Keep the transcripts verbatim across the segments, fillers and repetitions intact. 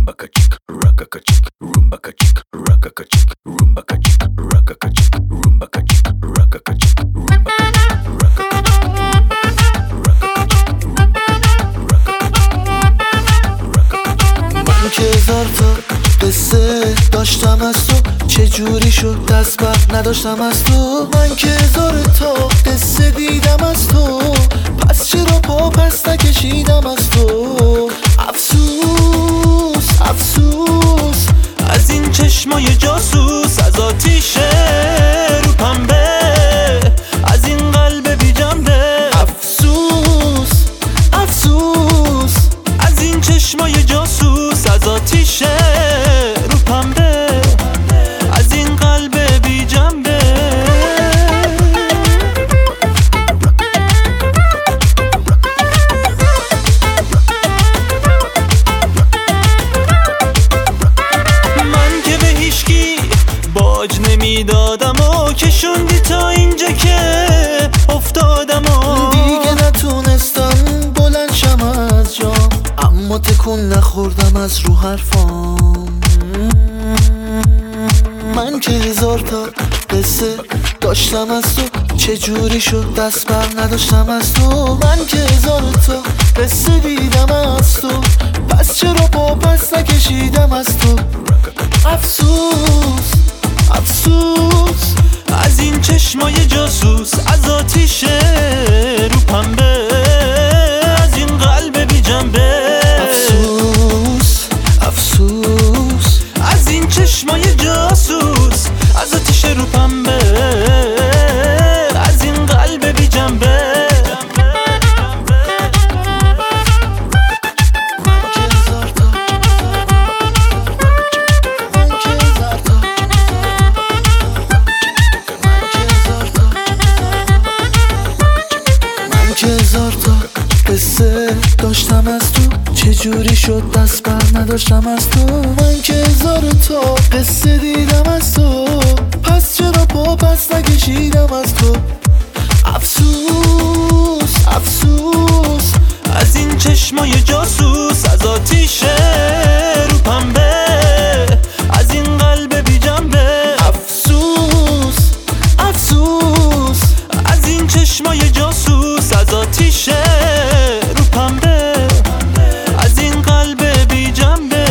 rumba kachik, raka kachik, rumba kachik, raka kachik, rumba kachik, raka kachik, rumba kachik, raka kachik, rumba من که هزار تا قصه داشتم از تو، چجوری شد دست بر نداشتم از تو. من که هزار تا قصه دیدم از تو، پس چرا پا پس نکشیدم از تو. افسوس افسوس از این چشمای جاسوس، از آتیش رو پنبه، از این قلب بی جنبه. افسوس افسوس از این چشمای جاسوس، از آتیش رو پنبه، از این قلب بی جنبه. من که به هیچکی باج نمیدادم و کشوندی تا اینجا که افتادم و دیگه نتونستم بلند شم از جام، اما تکون نخوردم از رو حرفام. من که هزار تا قصه داشتم از تو، چجوری شد دست بر نداشتم از تو. من که هزار تا قصه دیدم از تو، پس چرا پا پس نکشیدم از تو. افسوس افسوس از این چشمای جاسوس، از آتیش رو پنبه، از این قلب بی جنبه. افسوس افسوس از این چشمای جاسوس، از آتیش رو پنبه، از این قلب بی جنبه. که هزار تا قصه داشتم از تو، چجوری شد دست بر نداشتم از تو. من که هزار تا قصه دیدم از تو، پس چرا پا پس نکشیدم از تو. افسوس افسوس از این چشمای جاسوس، از آتیش رو پنبه، از این قلب بی جنبه. افسوس افسوس از این چشمای جاسوس، از آتیش رو پنبه، از این قلب بی جنبه.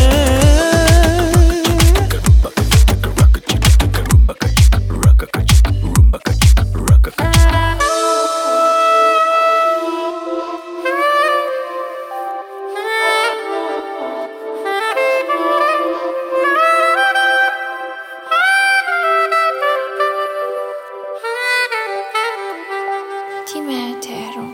تیم تهران.